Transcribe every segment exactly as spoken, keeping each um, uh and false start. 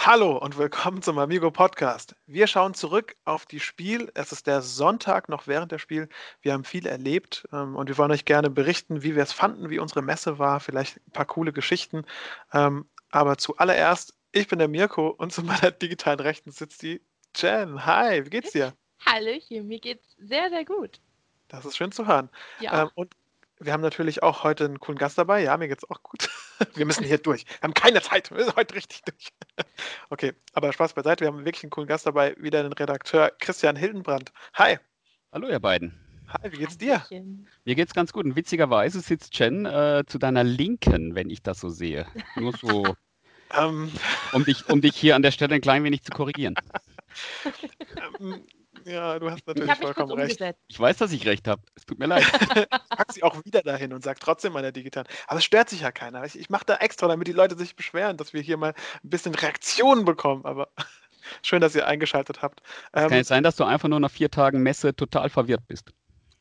Hallo und willkommen zum Amigo Podcast. Wir schauen zurück auf die Spiel. Es ist der Sonntag noch während der Spiel. Wir haben viel erlebt ähm, und wir wollen euch gerne berichten, wie wir es fanden, wie unsere Messe war, vielleicht ein paar coole Geschichten. Ähm, aber zuallererst, ich bin der Mirko und zu meiner digitalen Rechten sitzt die Jen. Hi, wie geht's dir? Hallöchen, mir geht's sehr, sehr gut. Das ist schön zu hören. Ja. Ähm, und wir haben natürlich auch heute einen coolen Gast dabei. Ja, mir geht's auch gut. Wir müssen hier durch. Wir haben keine Zeit. Wir müssen heute richtig durch. Okay, aber Spaß beiseite. Wir haben wirklich einen coolen Gast dabei. Wieder den Redakteur Christian Hildenbrand. Hi. Hallo, ihr beiden. Hi, wie geht's dir? Hallöchen. Mir geht's ganz gut. Und witzigerweise sitzt Jen äh, zu deiner Linken, wenn ich das so sehe. Nur so, Ähm, um dich, um dich hier an der Stelle ein klein wenig zu korrigieren. ähm, ja, du hast Ich natürlich habe mich kurz vollkommen recht. umgesetzt. Ich weiß, dass ich recht habe. Es tut mir leid. Ich pack sie auch wieder dahin und sag trotzdem meiner digitalen. Aber es stört sich ja keiner. Ich, ich mache da extra, damit die Leute sich beschweren, dass wir hier mal ein bisschen Reaktionen bekommen. Aber schön, dass ihr eingeschaltet habt. Es kann Ähm, jetzt sein, dass du einfach nur nach vier Tagen Messe total verwirrt bist.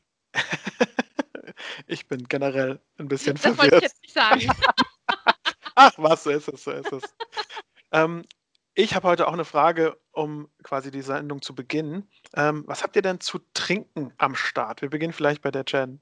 Ich bin generell ein bisschen Das wollte ich verwirrt. jetzt nicht sagen. Ach, was, so ist es, so ist es. ähm, ich habe heute auch eine Frage, um quasi die Sendung zu beginnen. Ähm, was habt ihr denn zu trinken am Start? Wir beginnen vielleicht bei der Jen.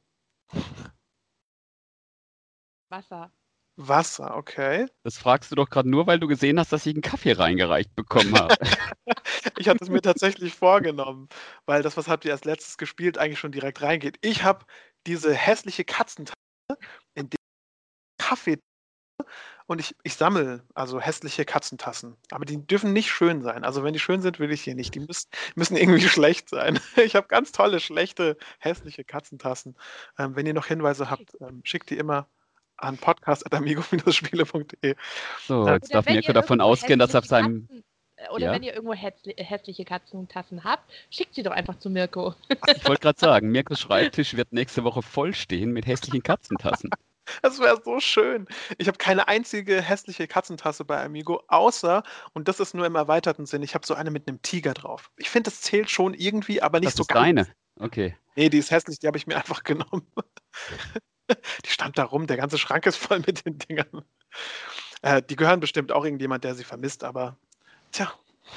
Wasser. Wasser, okay. Das fragst du doch gerade nur, weil du gesehen hast, dass ich einen Kaffee reingereicht bekommen habe. Ich hatte es mir tatsächlich vorgenommen, weil das, was habt ihr als letztes gespielt, eigentlich schon direkt reingeht. Ich habe diese hässliche Katzentasse, in der Kaffee und ich, ich sammle also hässliche Katzentassen. Aber die dürfen nicht schön sein. Also wenn die schön sind, will ich hier nicht. Die müssen, müssen irgendwie schlecht sein. Ich habe ganz tolle, schlechte, hässliche Katzentassen. Ähm, wenn ihr noch Hinweise habt, ähm, schickt die immer an podcast at amigo Bindestrich spiele punkt de. So, jetzt Oder darf wenn Mirko ihr davon irgendwo ausgehen, dass er auf hässliche seinem... Katzen, äh, oder Ja? wenn ihr irgendwo hässli- hässliche Katzentassen habt, schickt sie doch einfach zu Mirko. Ich wollte gerade sagen, Mirkos Schreibtisch wird nächste Woche voll stehen mit hässlichen Katzentassen. Das wäre so schön. Ich habe keine einzige hässliche Katzentasse bei Amigo, außer, und das ist nur im erweiterten Sinn, ich habe so eine mit einem Tiger drauf. Ich finde, das zählt schon irgendwie, aber nicht Das so ist ganz. deine. Okay. Nee, die ist hässlich, die habe ich mir einfach genommen. Die stand da rum, der ganze Schrank ist voll mit den Dingern. Äh, die gehören bestimmt auch irgendjemand, der sie vermisst, aber tja,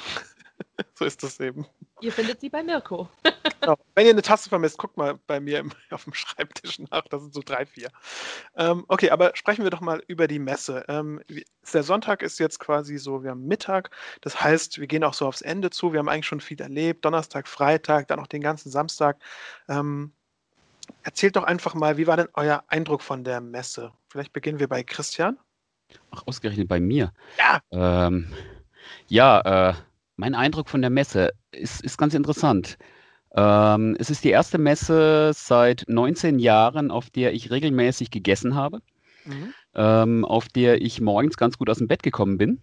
so ist das eben. Ihr findet sie bei Mirko. Genau. Wenn ihr eine Tasse vermisst, guckt mal bei mir im, auf dem Schreibtisch nach. Das sind so drei, vier. Ähm, okay, aber sprechen wir doch mal über die Messe. Ähm, wie- der Sonntag ist jetzt quasi so, wir haben Mittag. Das heißt, wir gehen auch so aufs Ende zu. Wir haben eigentlich schon viel erlebt. Donnerstag, Freitag, dann auch den ganzen Samstag. Ähm, erzählt doch einfach mal, wie war denn euer Eindruck von der Messe? Vielleicht beginnen wir bei Christian. Ach, ausgerechnet bei mir. Ja. Ähm, ja, äh, mein Eindruck von der Messe ist, ist ganz interessant. Ähm, es ist die erste Messe seit neunzehn Jahren, auf der ich regelmäßig gegessen habe, Mhm. ähm, auf der ich morgens ganz gut aus dem Bett gekommen bin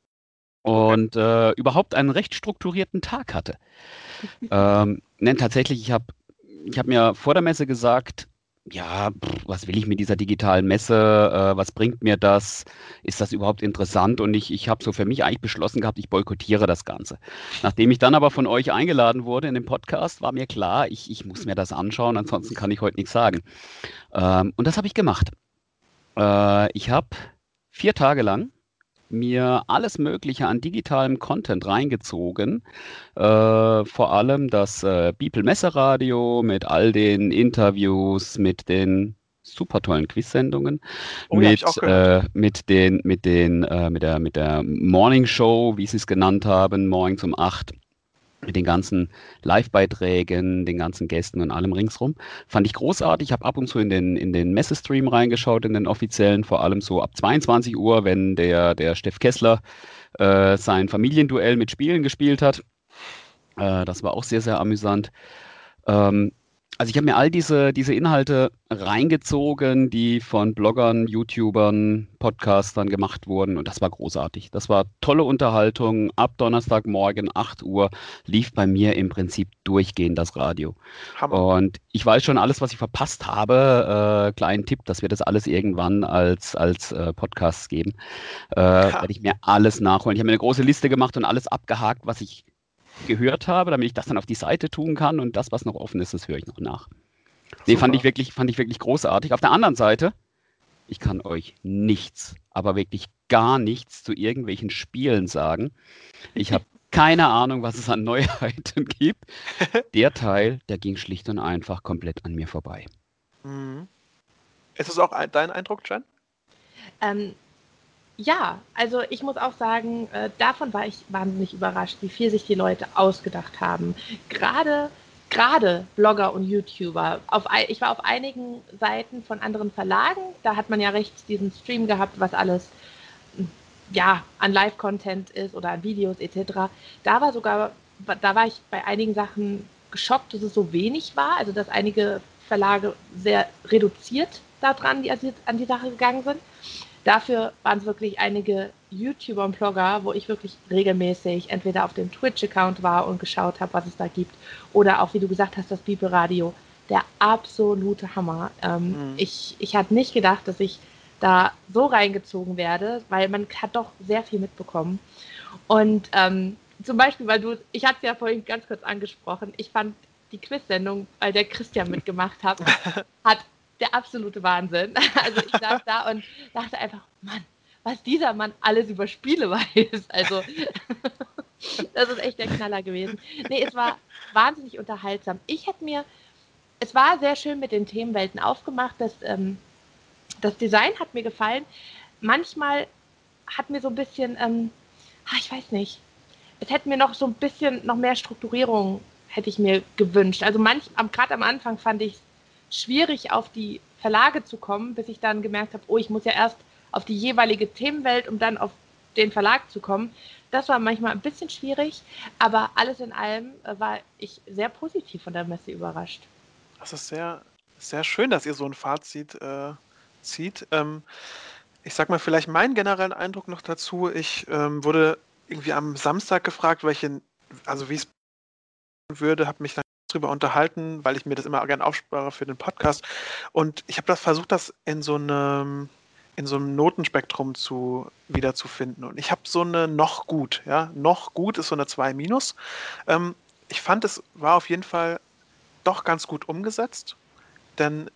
und äh, überhaupt einen recht strukturierten Tag hatte. Ähm, nein, tatsächlich, ich habe ich hab mir vor der Messe gesagt, ja, pff, was will ich mit dieser digitalen Messe? Äh, was bringt mir das? Ist das überhaupt interessant? Und ich, ich habe so für mich eigentlich beschlossen gehabt, ich boykottiere das Ganze. Nachdem ich dann aber von euch eingeladen wurde in den Podcast, war mir klar, ich, ich muss mir das anschauen, ansonsten kann ich heute nichts sagen. Ähm, und das habe ich gemacht. Äh, ich habe vier Tage lang mir alles Mögliche an digitalem Content reingezogen. Äh, vor allem das äh, Bipel Messeradio mit all den Interviews, mit den super tollen Quiz-Sendungen, Oh ja, hab ich auch mit, gehört. äh, mit den, mit den, äh, mit der, mit der Morning Show, wie sie es genannt haben, morgens um acht, mit den ganzen Live-Beiträgen, den ganzen Gästen und allem ringsrum. Fand ich großartig. Ich habe ab und zu in den, in den Messestream reingeschaut, in den offiziellen, vor allem so ab zweiundzwanzig Uhr, wenn der, der Steff Kessler äh, sein Familienduell mit Spielen gespielt hat. Äh, das war auch sehr, sehr amüsant. Ähm, also ich habe mir all diese, diese Inhalte reingezogen, die von Bloggern, YouTubern, Podcastern gemacht wurden und das war großartig. Das war tolle Unterhaltung. Ab Donnerstagmorgen acht Uhr lief bei mir im Prinzip durchgehend das Radio. Hammer. Und ich weiß schon alles, was ich verpasst habe. Äh, kleinen Tipp, dass wir das alles irgendwann als, als äh, Podcasts geben. Äh, Ha. werde ich mir alles nachholen. Ich habe mir eine große Liste gemacht und alles abgehakt, was ich gehört habe, damit ich das dann auf die Seite tun kann und das, was noch offen ist, das höre ich noch nach. Nee, fand ich Super. wirklich, fand ich wirklich großartig. Auf der anderen Seite, ich kann euch nichts, aber wirklich gar nichts zu irgendwelchen Spielen sagen. Ich habe keine Ahnung, was es an Neuheiten gibt. Der Teil, der ging schlicht und einfach komplett an mir vorbei. Mhm. Ist es auch ein, dein Eindruck, Jen? Ähm, ja, also ich muss auch sagen, äh, davon war ich wahnsinnig überrascht, wie viel sich die Leute ausgedacht haben. Gerade, gerade Blogger und YouTuber. Auf, ei- ich war auf einigen Seiten von anderen Verlagen, da hat man ja rechts diesen Stream gehabt, was alles ja, an Live-Content ist oder an Videos et cetera. Da war sogar, da war ich bei einigen Sachen geschockt, dass es so wenig war, also dass einige Verlage sehr reduziert daran die, an die Sache gegangen sind. Dafür waren es wirklich einige YouTuber und Blogger, wo ich wirklich regelmäßig entweder auf dem Twitch-Account war und geschaut habe, was es da gibt, oder auch, wie du gesagt hast, das Bibelradio. Der absolute Hammer. Ähm, Mhm. ich, ich hatte nicht gedacht, dass ich da so reingezogen werde, weil man hat doch sehr viel mitbekommen. Und ähm, zum Beispiel, weil du, ich hatte es ja vorhin ganz kurz angesprochen, ich fand die Quiz-Sendung, weil der Christian mitgemacht hat, hat der absolute Wahnsinn. Also ich saß da und dachte einfach, Mann, was dieser Mann alles über Spiele weiß. Also das ist echt der Knaller gewesen. Nee, es war wahnsinnig unterhaltsam. Ich hätte mir, es war sehr schön mit den Themenwelten aufgemacht. Das, ähm, das Design hat mir gefallen. Manchmal hat mir so ein bisschen, ähm, ah, ich weiß nicht, es hätte mir noch so ein bisschen noch mehr Strukturierung hätte ich mir gewünscht. Also manch, gerade am Anfang fand ich es schwierig, auf die Verlage zu kommen, bis ich dann gemerkt habe, oh, ich muss ja erst auf die jeweilige Themenwelt, um dann auf den Verlag zu kommen. Das war manchmal ein bisschen schwierig, aber alles in allem äh, war ich sehr positiv von der Messe überrascht. Das ist sehr, sehr schön, dass ihr so ein Fazit äh, zieht. Ähm, ich sag mal vielleicht meinen generellen Eindruck noch dazu. Ich ähm, wurde irgendwie am Samstag gefragt, welche, also wie es würde, habe mich dann drüber unterhalten, weil ich mir das immer gerne aufspare für den Podcast. Und ich habe das versucht, das in so einem in so einem Notenspektrum zu wiederzufinden. Und ich habe so eine noch gut, ja, noch gut ist so eine zwei minus. Ähm, ich fand, es war auf jeden Fall doch ganz gut umgesetzt, denn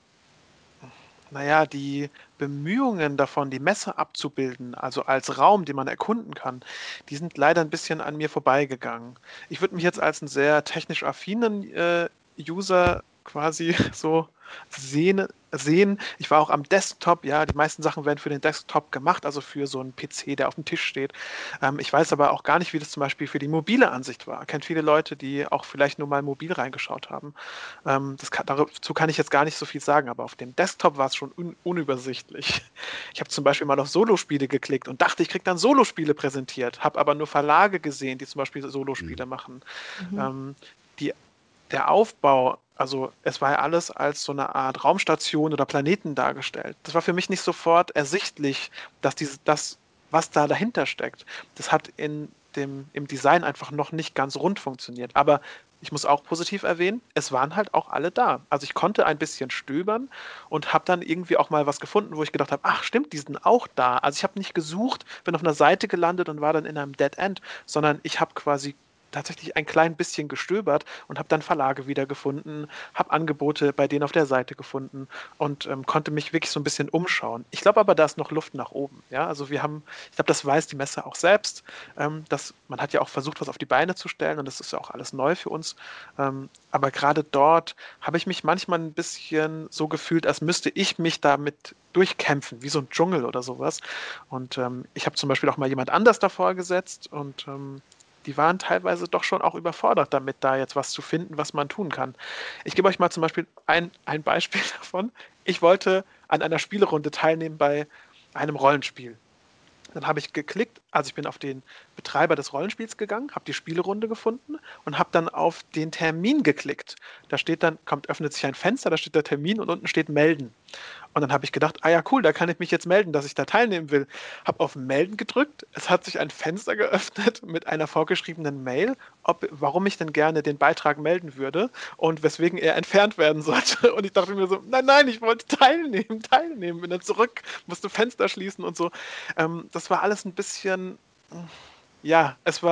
naja, die Bemühungen davon, die Messe abzubilden, also als Raum, den man erkunden kann, die sind leider ein bisschen an mir vorbeigegangen. Ich würde mich jetzt als einen sehr technisch affinen äh, User quasi so sehen, sehen. Ich war auch am Desktop, ja, die meisten Sachen werden für den Desktop gemacht, also für so einen P C, der auf dem Tisch steht. Ähm, ich weiß aber auch gar nicht, wie das zum Beispiel für die mobile Ansicht war. Ich kenne viele Leute, die auch vielleicht nur mal mobil reingeschaut haben. Ähm, das kann, dazu kann ich jetzt gar nicht so viel sagen, aber auf dem Desktop war es schon un unübersichtlich. Ich habe zum Beispiel mal auf Solospiele geklickt und dachte, ich kriege dann Solospiele präsentiert, habe aber nur Verlage gesehen, die zum Beispiel Solospiele Mhm. machen. Mhm. Ähm, die, der Aufbau, also es war ja alles als so eine Art Raumstation oder Planeten dargestellt. Das war für mich nicht sofort ersichtlich, dass diese, das, was da dahinter steckt, das hat in dem, im Design einfach noch nicht ganz rund funktioniert. Aber ich muss auch positiv erwähnen, es waren halt auch alle da. Also ich konnte ein bisschen stöbern und habe dann irgendwie auch mal was gefunden, wo ich gedacht habe, ach stimmt, die sind auch da. Also ich habe nicht gesucht, bin auf einer Seite gelandet und war dann in einem Dead End, sondern ich habe quasi tatsächlich ein klein bisschen gestöbert und habe dann Verlage wiedergefunden, habe Angebote bei denen auf der Seite gefunden und ähm, konnte mich wirklich so ein bisschen umschauen. Ich glaube aber, da ist noch Luft nach oben. Ja, also wir haben, ich glaube, das weiß die Messe auch selbst, ähm, dass man hat ja auch versucht, was auf die Beine zu stellen und das ist ja auch alles neu für uns. Ähm, aber gerade dort habe ich mich manchmal ein bisschen so gefühlt, als müsste ich mich damit durchkämpfen, wie so ein Dschungel oder sowas. Und ähm, ich habe zum Beispiel auch mal jemand anders davor gesetzt und ähm, die waren teilweise doch schon auch überfordert damit, da jetzt was zu finden, was man tun kann. Ich gebe euch mal zum Beispiel ein, ein Beispiel davon. Ich wollte an einer Spielerunde teilnehmen bei einem Rollenspiel. Dann habe ich geklickt, also ich bin auf den Betreiber des Rollenspiels gegangen, habe die Spielerunde gefunden und habe dann auf den Termin geklickt. Da steht dann, kommt, öffnet sich ein Fenster, da steht der Termin und unten steht Melden. Und dann habe ich gedacht, ah ja, cool, da kann ich mich jetzt melden, dass ich da teilnehmen will. Habe auf Melden gedrückt, es hat sich ein Fenster geöffnet mit einer vorgeschriebenen Mail, ob, warum ich denn gerne den Beitrag melden würde und weswegen er entfernt werden sollte. Und ich dachte mir so, nein, nein, ich wollte teilnehmen, teilnehmen. Bin dann zurück, musste Fenster schließen und so. Ähm, das war alles ein bisschen, ja, es war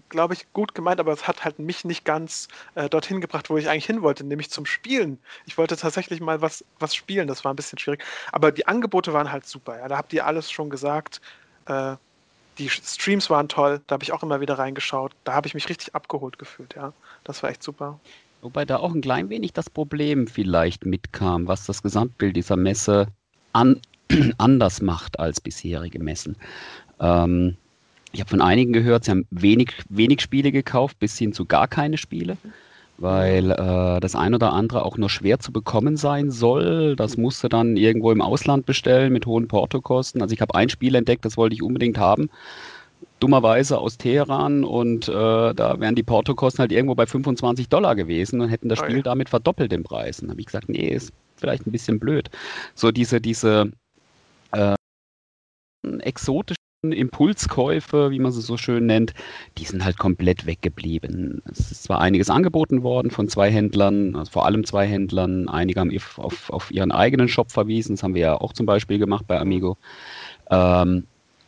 glaube ich, gut gemeint, aber es hat halt mich nicht ganz äh, dorthin gebracht, wo ich eigentlich hin wollte, nämlich zum Spielen. Ich wollte tatsächlich mal was, was spielen, das war ein bisschen schwierig. Aber die Angebote waren halt super, ja. Da habt ihr alles schon gesagt. Äh, die Streams waren toll, da habe ich auch immer wieder reingeschaut. Da habe ich mich richtig abgeholt gefühlt, ja. Das war echt super. Wobei da auch ein klein wenig das Problem vielleicht mitkam, was das Gesamtbild dieser Messe an, anders macht als bisherige Messen. Ähm, ich habe von einigen gehört, sie haben wenig, wenig Spiele gekauft, bis hin zu gar keine Spiele, weil äh, das ein oder andere auch nur schwer zu bekommen sein soll. Das musste dann irgendwo im Ausland bestellen mit hohen Portokosten. Also ich habe ein Spiel entdeckt, das wollte ich unbedingt haben. Dummerweise aus Teheran und äh, da wären die Portokosten halt irgendwo bei fünfundzwanzig Dollar gewesen und hätten das Oh Spiel ja. damit verdoppelt den Preis. Und da habe ich gesagt, nee, ist vielleicht ein bisschen blöd. So diese, diese äh, exotischen Impulskäufe, wie man sie so schön nennt, die sind halt komplett weggeblieben. Es ist zwar einiges angeboten worden von zwei Händlern, also vor allem zwei Händlern. Einige haben auf, auf, auf ihren eigenen Shop verwiesen. Das haben wir ja auch zum Beispiel gemacht bei Amigo. Ähm,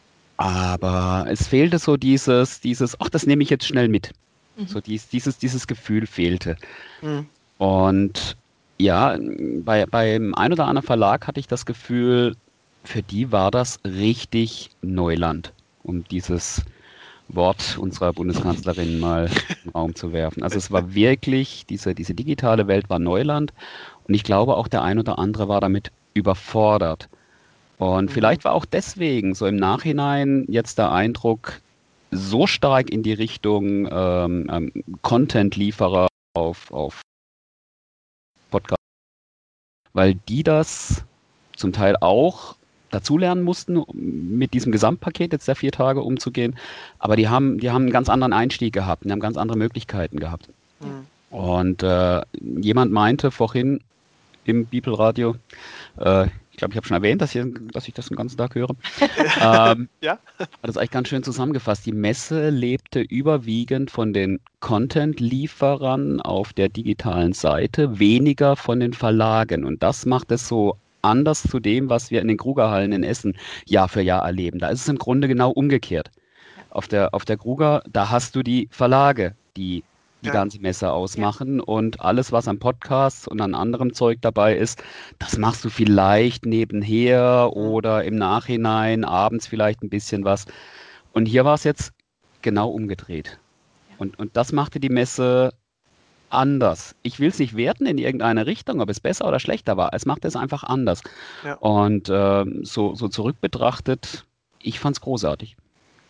aber es fehlte so dieses, dieses, ach, das nehme ich jetzt schnell mit. Mhm. So dies, dieses, dieses Gefühl fehlte. Mhm. Und ja, bei, beim ein oder anderen Verlag hatte ich das Gefühl, für die war das richtig Neuland, um dieses Wort unserer Bundeskanzlerin mal in den Raum zu werfen. Also es war wirklich, diese, diese digitale Welt war Neuland und ich glaube auch der ein oder andere war damit überfordert. Und Mhm. vielleicht war auch deswegen so im Nachhinein jetzt der Eindruck so stark in die Richtung ähm, ähm, Content-Lieferer auf, auf Podcast, weil die das zum Teil auch dazulernen mussten, um mit diesem Gesamtpaket jetzt der vier Tage umzugehen. Aber die haben, die haben einen ganz anderen Einstieg gehabt, die haben ganz andere Möglichkeiten gehabt. Mhm. Und äh, jemand meinte vorhin im Bibelradio, äh, ich glaube, ich habe schon erwähnt, dass, hier, dass ich das den ganzen Tag höre, ähm, Ja? hat das eigentlich ganz schön zusammengefasst. Die Messe lebte überwiegend von den Content-Lieferern auf der digitalen Seite, weniger von den Verlagen. Und das macht es so anders zu dem, was wir in den Krugerhallen in Essen Jahr für Jahr erleben. Da ist es im Grunde genau umgekehrt. Auf der, auf der Kruger, da hast du die Verlage, die die Ja. ganze Messe ausmachen und alles, was an Podcasts und an anderem Zeug dabei ist, das machst du vielleicht nebenher Mhm. oder im Nachhinein, abends vielleicht ein bisschen was. Und hier war es jetzt genau umgedreht. Und, und das machte die Messe anders. Ich will es nicht werten in irgendeine Richtung, ob es besser oder schlechter war. Es machte es einfach anders. Ja. Und ähm, so, so zurück betrachtet, ich fand es großartig.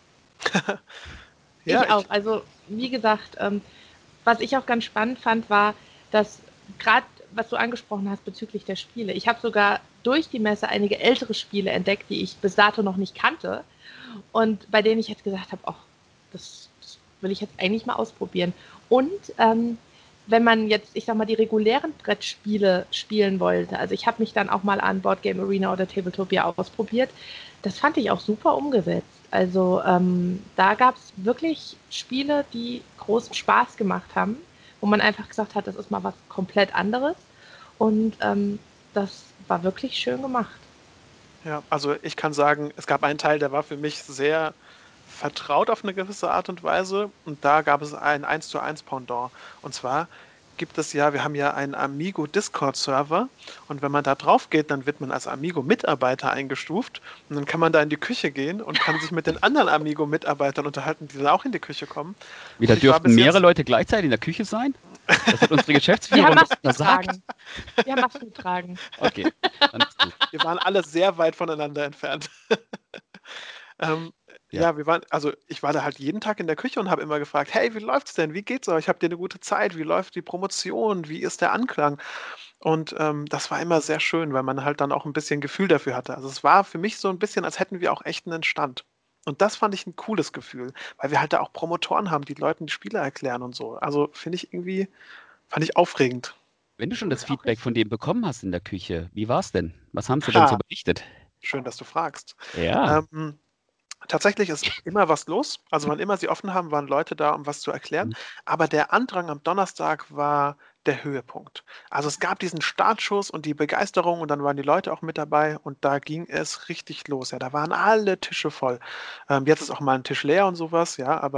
Ja, Ich auch. ich. Also, wie gesagt, ähm, was ich auch ganz spannend fand, war, dass gerade, was du angesprochen hast bezüglich der Spiele, ich habe sogar durch die Messe einige ältere Spiele entdeckt, die ich bis dato noch nicht kannte und bei denen ich jetzt gesagt habe, ach, das, das will ich jetzt eigentlich mal ausprobieren. Und ähm, wenn man jetzt, ich sag mal, die regulären Brettspiele spielen wollte, also ich habe mich dann auch mal an Board Game Arena oder Tabletopia ausprobiert, das fand ich auch super umgesetzt. Also ähm, da gab es wirklich Spiele, die großen Spaß gemacht haben, wo man einfach gesagt hat, das ist mal was komplett anderes. Und ähm, das war wirklich schön gemacht. Ja, also ich kann sagen, es gab einen Teil, der war für mich sehr vertraut auf eine gewisse Art und Weise und da gab es ein eins zu eins Pendant. Und zwar gibt es ja, wir haben ja einen Amigo Discord-Server und wenn man da drauf geht, dann wird man als Amigo-Mitarbeiter eingestuft und dann kann man da in die Küche gehen und kann sich mit den anderen Amigo-Mitarbeitern unterhalten, die dann auch in die Küche kommen. Wieder Und ich war dürften bis mehrere jetzt, Leute gleichzeitig in der Küche sein? Das hat unsere Wir Geschäftsführung haben doch Masken gesagt. getragen. Wir haben Masken getragen. Okay, dann ist gut. wir waren alle sehr weit voneinander entfernt. Ähm, Ja. ja, wir waren, also ich war da halt jeden Tag in der Küche und habe immer gefragt, hey, wie läuft's denn? Wie geht's euch? Habt ihr eine gute Zeit? Wie läuft die Promotion? Wie ist der Anklang? Und ähm, das war immer sehr schön, weil man halt dann auch ein bisschen Gefühl dafür hatte. Also es war für mich so ein bisschen, als hätten wir auch echt einen Stand. Und das fand ich ein cooles Gefühl, weil wir halt da auch Promotoren haben, die Leuten die Spiele erklären und so. Also finde ich irgendwie, fand ich aufregend. Wenn du schon Fand das ich auch Feedback richtig. von dem bekommen hast in der Küche, wie war's denn? Was haben sie denn so Ha, berichtet? schön, dass du fragst. Ja. Ähm, Tatsächlich ist immer was los. Also wann immer sie offen haben, waren Leute da, um was zu erklären. Aber der Andrang am Donnerstag war der Höhepunkt. Also es gab diesen Startschuss und die Begeisterung und dann waren die Leute auch mit dabei und da ging es richtig los. Ja, da waren alle Tische voll. Ähm, jetzt ist auch mal ein Tisch leer und sowas, ja, aber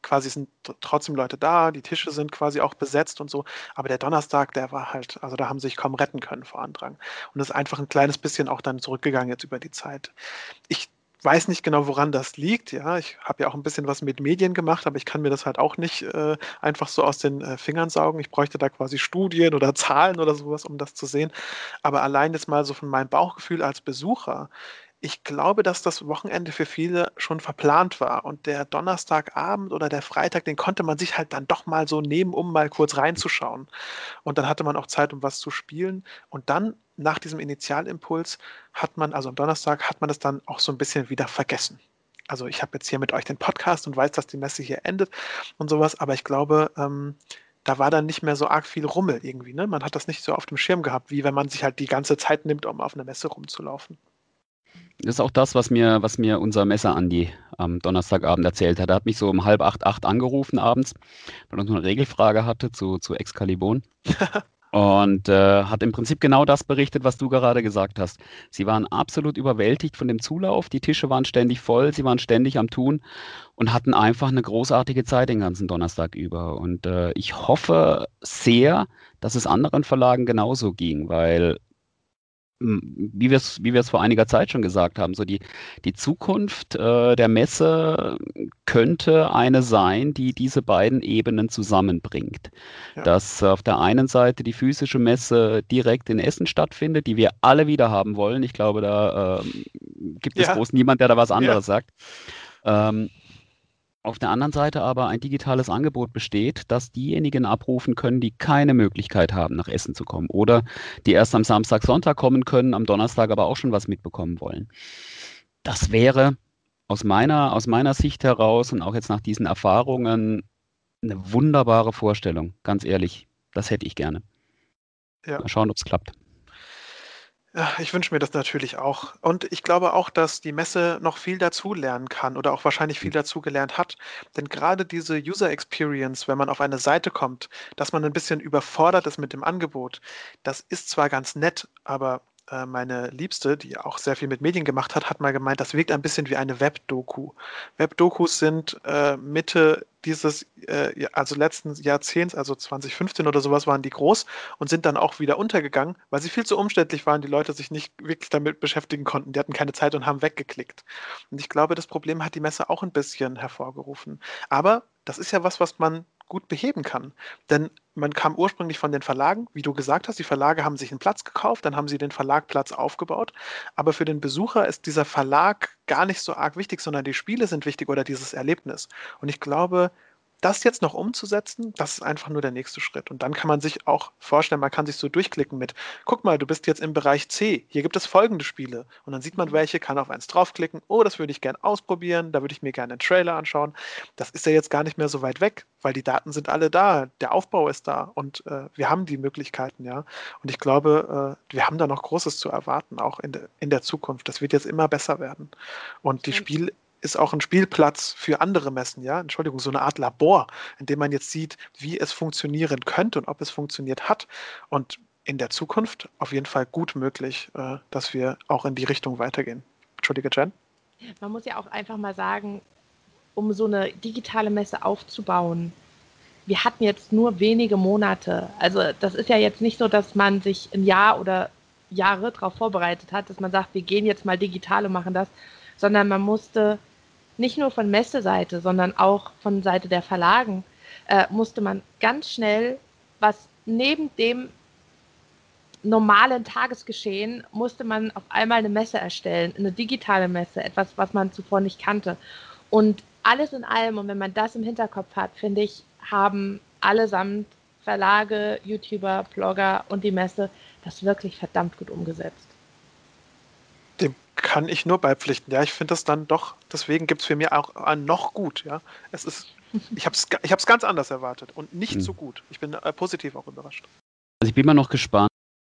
quasi sind t- trotzdem Leute da, die Tische sind quasi auch besetzt und so. Aber der Donnerstag, der war halt, also da haben sie sich kaum retten können vor Andrang. Und das ist einfach ein kleines bisschen auch dann zurückgegangen jetzt über die Zeit. Ich weiß nicht genau, woran das liegt. Ja, ich habe ja auch ein bisschen was mit Medien gemacht, aber ich kann mir das halt auch nicht äh, einfach so aus den äh, Fingern saugen. Ich bräuchte da quasi Studien oder Zahlen oder sowas, um das zu sehen. Aber allein jetzt mal so von meinem Bauchgefühl als Besucher, ich glaube, dass das Wochenende für viele schon verplant war und der Donnerstagabend oder der Freitag, den konnte man sich halt dann doch mal so nehmen, um mal kurz reinzuschauen. Und dann hatte man auch Zeit, um was zu spielen. Und dann, nach diesem Initialimpuls, hat man, also am Donnerstag, hat man das dann auch so ein bisschen wieder vergessen. Also ich habe jetzt hier mit euch den Podcast und weiß, dass die Messe hier endet und sowas, aber ich glaube, ähm, da war dann nicht mehr so arg viel Rummel irgendwie. Ne? Man hat das nicht so auf dem Schirm gehabt, wie wenn man sich halt die ganze Zeit nimmt, um auf eine Messe rumzulaufen. Das ist auch das, was mir, was mir unser Messer-Andi am Donnerstagabend erzählt hat. Er hat mich so um halb acht, acht angerufen abends, weil er noch eine Regelfrage hatte zu, zu Excalibur. Und äh, hat im Prinzip genau das berichtet, was du gerade gesagt hast. Sie waren absolut überwältigt von dem Zulauf, die Tische waren ständig voll, sie waren ständig am Tun und hatten einfach eine großartige Zeit den ganzen Donnerstag über. Und äh, ich hoffe sehr, dass es anderen Verlagen genauso ging, weil m, wie wir es wie wir es vor einiger Zeit schon gesagt haben, so die, die Zukunft äh, der Messe könnte eine sein, die diese beiden Ebenen zusammenbringt. Ja. Dass auf der einen Seite die physische Messe direkt in Essen stattfindet, die wir alle wieder haben wollen. Ich glaube, da ähm, gibt es Ja. groß niemand, der da was Ja. anderes sagt. Ähm, auf der anderen Seite aber ein digitales Angebot besteht, das diejenigen abrufen können, die keine Möglichkeit haben, nach Essen zu kommen oder die erst am Samstag, Sonntag kommen können, am Donnerstag aber auch schon was mitbekommen wollen. Das wäre aus meiner, aus meiner Sicht heraus und auch jetzt nach diesen Erfahrungen eine wunderbare Vorstellung, ganz ehrlich. Das hätte ich gerne. Ja. Mal schauen, ob es klappt. Ja, ich wünsche mir das natürlich auch. Und ich glaube auch, dass die Messe noch viel dazu lernen kann oder auch wahrscheinlich viel dazu gelernt hat. Denn gerade diese User Experience, wenn man auf eine Seite kommt, dass man ein bisschen überfordert ist mit dem Angebot, das ist zwar ganz nett, aber äh, meine Liebste, die auch sehr viel mit Medien gemacht hat, hat mal gemeint, das wirkt ein bisschen wie eine Webdoku. Webdokus sind äh, Mitte dieses, äh, ja, also letzten Jahrzehnts, also zwanzig fünfzehn oder sowas, waren die groß und sind dann auch wieder untergegangen, weil sie viel zu umständlich waren, die Leute sich nicht wirklich damit beschäftigen konnten. Die hatten keine Zeit und haben weggeklickt. Und ich glaube, das Problem hat die Messe auch ein bisschen hervorgerufen. Aber das ist ja was, was man gut beheben kann. Denn man kam ursprünglich von den Verlagen, wie du gesagt hast, die Verlage haben sich einen Platz gekauft, dann haben sie den Verlagplatz aufgebaut. Aber für den Besucher ist dieser Verlag gar nicht so arg wichtig, sondern die Spiele sind wichtig oder dieses Erlebnis. Und ich glaube, das jetzt noch umzusetzen, das ist einfach nur der nächste Schritt. Und dann kann man sich auch vorstellen, man kann sich so durchklicken mit, guck mal, du bist jetzt im Bereich C, hier gibt es folgende Spiele. Und dann sieht man welche, kann auf eins draufklicken, oh, das würde ich gerne ausprobieren, da würde ich mir gerne einen Trailer anschauen. Das ist ja jetzt gar nicht mehr so weit weg, weil die Daten sind alle da, der Aufbau ist da und äh, wir haben die Möglichkeiten, ja. Und ich glaube, äh, wir haben da noch Großes zu erwarten, auch in, de, in der Zukunft. Das wird jetzt immer besser werden. Und die Spiel ist auch ein Spielplatz für andere Messen, ja, Entschuldigung, so eine Art Labor, in dem man jetzt sieht, wie es funktionieren könnte und ob es funktioniert hat. Und in der Zukunft auf jeden Fall gut möglich, äh, dass wir auch in die Richtung weitergehen. Entschuldige, Jen? Man muss ja auch einfach mal sagen, um so eine digitale Messe aufzubauen, wir hatten jetzt nur wenige Monate. Also das ist ja jetzt nicht so, dass man sich ein Jahr oder Jahre darauf vorbereitet hat, dass man sagt, wir gehen jetzt mal digital und machen das, sondern man musste nicht nur von Messeseite, sondern auch von Seite der Verlagen, äh, musste man ganz schnell, was neben dem normalen Tagesgeschehen, musste man auf einmal eine Messe erstellen, eine digitale Messe, etwas, was man zuvor nicht kannte. Und alles in allem, und wenn man das im Hinterkopf hat, finde ich, haben allesamt Verlage, YouTuber, Blogger und die Messe das wirklich verdammt gut umgesetzt. Dem kann ich nur beipflichten. Ja, ich finde das dann doch, deswegen gibt es für mich auch ein noch gut. Ja, es ist, ich habe es ich hab's ganz anders erwartet und nicht hm. so gut. Ich bin äh, positiv auch überrascht. Also ich bin mal noch gespannt,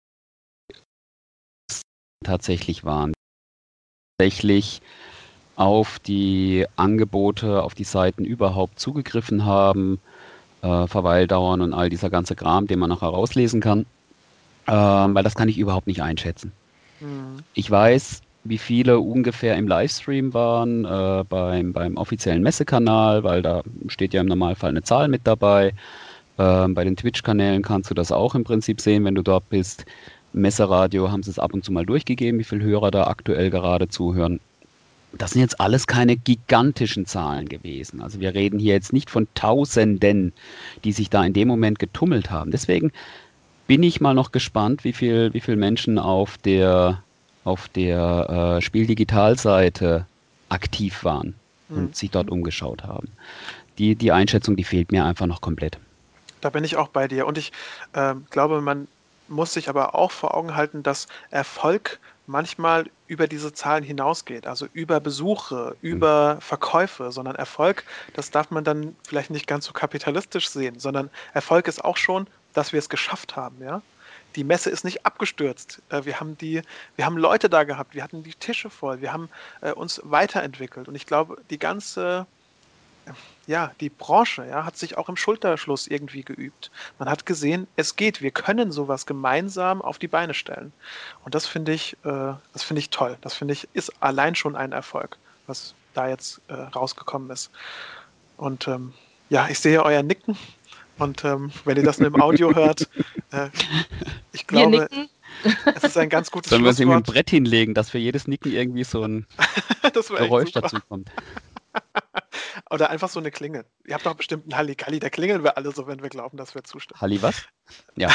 was tatsächlich waren. Tatsächlich auf die Angebote, auf die Seiten überhaupt zugegriffen haben, äh, Verweildauern und all dieser ganze Kram, den man nachher rauslesen kann, äh, weil das kann ich überhaupt nicht einschätzen. Hm. Ich weiß, wie viele ungefähr im Livestream waren, äh, beim, beim offiziellen Messekanal, weil da steht ja im Normalfall eine Zahl mit dabei. Ähm, bei den Twitch-Kanälen kannst du das auch im Prinzip sehen, wenn du dort bist. Im Messeradio haben sie es ab und zu mal durchgegeben, wie viele Hörer da aktuell gerade zuhören. Das sind jetzt alles keine gigantischen Zahlen gewesen. Also wir reden hier jetzt nicht von Tausenden, die sich da in dem Moment getummelt haben. Deswegen bin ich mal noch gespannt, wie viel, wie viel Menschen auf der, auf der äh, Spieldigital-Seite aktiv waren Mhm. und sich dort umgeschaut haben. Die, die Einschätzung, die fehlt mir einfach noch komplett. Da bin ich auch bei dir. Und ich ähm, glaube, man muss sich aber auch vor Augen halten, dass Erfolg manchmal über diese Zahlen hinausgeht, also über Besuche, über Verkäufe, sondern Erfolg, das darf man dann vielleicht nicht ganz so kapitalistisch sehen, sondern Erfolg ist auch schon, dass wir es geschafft haben, ja. Die Messe ist nicht abgestürzt. Äh, Wir haben die, wir haben Leute da gehabt, wir hatten die Tische voll, wir haben äh, uns weiterentwickelt. Und ich glaube, die ganze ja, die Branche, ja, hat sich auch im Schulterschluss irgendwie geübt. Man hat gesehen, es geht, wir können sowas gemeinsam auf die Beine stellen. Und das finde ich, äh, das finde ich toll. Das finde ich, ist allein schon ein Erfolg, was da jetzt äh, rausgekommen ist. Und ähm, ja, ich sehe euer Nicken. Und ähm, wenn ihr das nur im Audio hört, äh, ich Wir glaube, nicken. es ist ein ganz gutes Sollen wir uns irgendwie ein Schlusswort. Brett hinlegen, dass für jedes Nicken irgendwie so ein Das wäre echt Geräusch super. dazu kommt? Oder einfach so eine Klingel. Ihr habt doch bestimmt einen Halligalli, da klingeln wir alle so, wenn wir glauben, dass wir zustimmen. Halli was? Ja,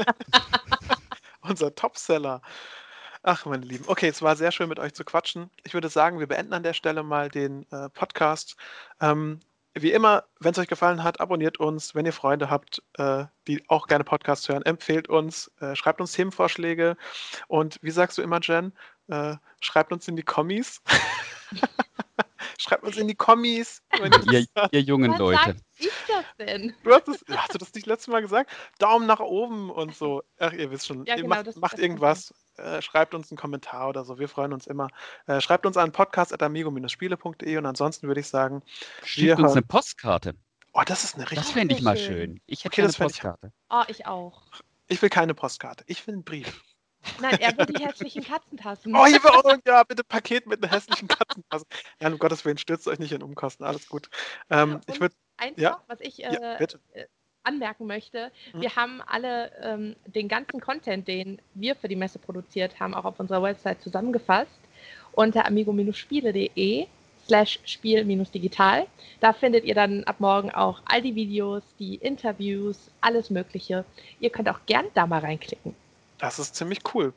Unser Topseller. Ach, meine Lieben. Okay, es war sehr schön, mit euch zu quatschen. Ich würde sagen, wir beenden an der Stelle mal den äh, Podcast. Ähm, wie immer, wenn es euch gefallen hat, abonniert uns. Wenn ihr Freunde habt, äh, die auch gerne Podcasts hören, empfehlt uns, äh, schreibt uns Themenvorschläge. Und wie sagst du immer, Jen? Äh, schreibt uns in die Kommis. Schreibt uns in die Kommis, wenn ihr ihr, Lust habt. ihr jungen Wann Leute. sag ich das denn? Du hast, es, hast du das nicht letztes Mal gesagt? Daumen nach oben und so. Ach, ihr wisst schon. Ja, Ihr genau, macht, das, macht das irgendwas. Äh, schreibt uns einen Kommentar oder so. Wir freuen uns immer. Äh, schreibt uns an podcast at amigo spiele punkt de und ansonsten würde ich sagen, wir Schickt uns hören. eine Postkarte. Oh, das ist eine Das richtig. fände ich mal schön. schön. Ich hätte Okay, gerne das eine fände ich. Postkarte. Oh, ich auch. Ich will keine Postkarte. Ich will einen Brief. Nein, er will die hässlichen Katzentassen. Oh, hier will auch, ja, bitte Paket mit einer hässlichen Katzenpasse. Ja, um Gottes Willen, stürzt euch nicht in Umkosten. Alles gut. Ähm, ich Und würde. eins Ja, noch, was ich ja, äh, bitte. äh, anmerken möchte, Hm. wir haben alle ähm, den ganzen Content, den wir für die Messe produziert haben, auch auf unserer Website zusammengefasst unter amigo-spiele.de slash spiel-digital. Da findet ihr dann ab morgen auch all die Videos, die Interviews, alles Mögliche. Ihr könnt auch gern da mal reinklicken. Das ist ziemlich cool.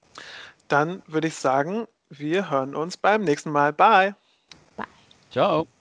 Dann würde ich sagen, wir hören uns beim nächsten Mal. Bye. Ciao.